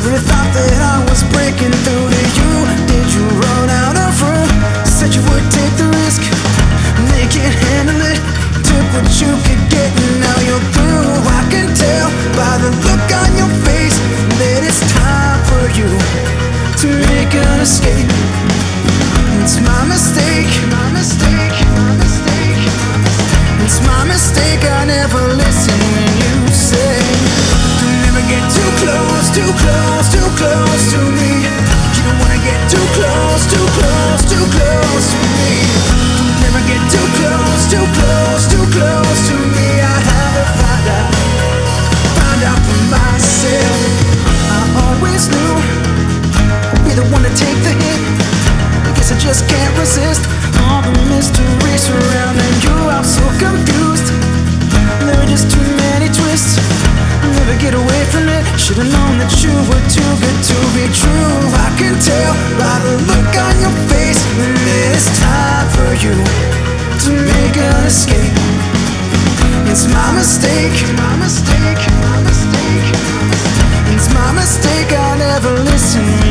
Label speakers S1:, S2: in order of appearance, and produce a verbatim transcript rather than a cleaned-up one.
S1: Really thought that I was breaking through to you. Did you run out of room? Said you would take the risk, they can't handle it. Took what you could get and now you're through. I can tell by the look on your face that it's time for you to make an escape. It's my mistake, my mistake, my mistake, my mistake. It's my mistake, I never listen when you say don't ever get too close, too close, too close to me. You don't wanna get too close, too close, too close to me. Don't ever get too close, too close, too close to me. I had to find out, find out for myself. I always knew I'd be the one to take the hit. I guess I just can't resist all the mystery surrounding you. I'm so confused, there are just too many twists. I'll never get away from it. Should've known that you were too good to be true. I can tell by the look on your face that it's time for you to make an escape. It's my mistake, my mistake, my mistake, my mistake. It's my mistake, I never listened.